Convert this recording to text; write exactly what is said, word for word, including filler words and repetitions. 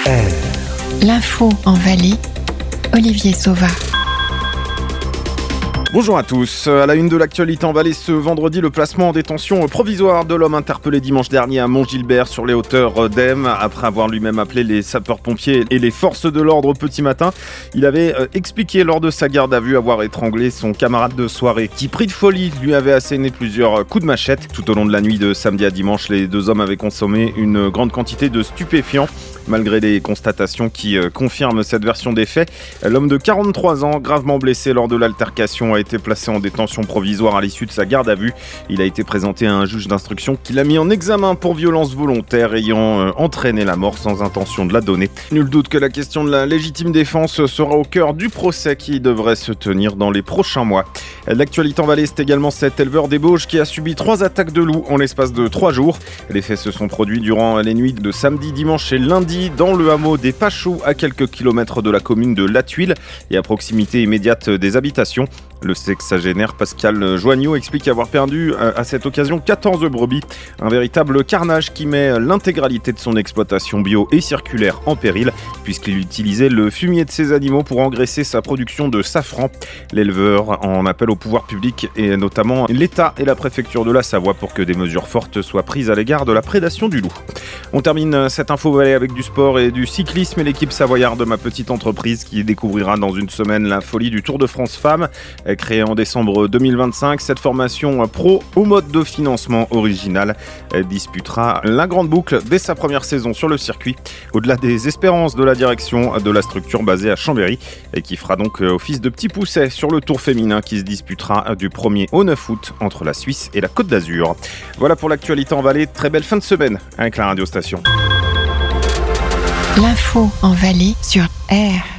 R. L'info en Valais, Olivier Sauva. Bonjour à tous. À la une de l'actualité en Valais ce vendredi, le placement en détention provisoire de l'homme interpellé dimanche dernier à Montgilbert sur les hauteurs d'Aismes. Après avoir lui-même appelé les sapeurs-pompiers et les forces de l'ordre au petit matin, il avait expliqué lors de sa garde à vue avoir étranglé son camarade de soirée qui, pris de folie, lui avait asséné plusieurs coups de machette. Tout au long de la nuit de samedi à dimanche, les deux hommes avaient consommé une grande quantité de stupéfiants. Malgré les constatations qui confirment cette version des faits, l'homme de quarante-trois ans, gravement blessé lors de l'altercation, a été placé en détention provisoire à l'issue de sa garde à vue. Il a été présenté à un juge d'instruction qui l'a mis en examen pour violence volontaire ayant euh, entraîné la mort sans intention de la donner. Nul doute que la question de la légitime défense sera au cœur du procès qui devrait se tenir dans les prochains mois. L'actualité en Valais, c'est également cet éleveur des Bauges qui a subi trois attaques de loups en l'espace de trois jours. Les faits se sont produits durant les nuits de samedi, dimanche et lundi dans le hameau des Pachous, à quelques kilomètres de la commune de La Tuile et à proximité immédiate des habitations. Le sexagénaire Pascal Joignot explique avoir perdu à cette occasion quatorze brebis. Un véritable carnage qui met l'intégralité de son exploitation bio et circulaire en péril, puisqu'il utilisait le fumier de ses animaux pour engraisser sa production de safran. L'éleveur en appelle au pouvoir public et notamment l'État et la préfecture de la Savoie pour que des mesures fortes soient prises à l'égard de la prédation du loup. On termine cette info Valais avec du sport et du cyclisme et l'équipe savoyarde de Ma Petite Entreprise qui découvrira dans une semaine la folie du Tour de France Femmes. Créée en décembre deux mille vingt-cinq, cette formation pro au mode de financement original disputera la grande boucle dès sa première saison sur le circuit, au-delà des espérances de la direction de la structure basée à Chambéry et qui fera donc office de petit pousset sur le Tour féminin qui se disputera du premier au neuf août entre la Suisse et la Côte d'Azur. Voilà pour l'actualité en Valais, très belle fin de semaine avec la radiostation. L'info en Valais sur R.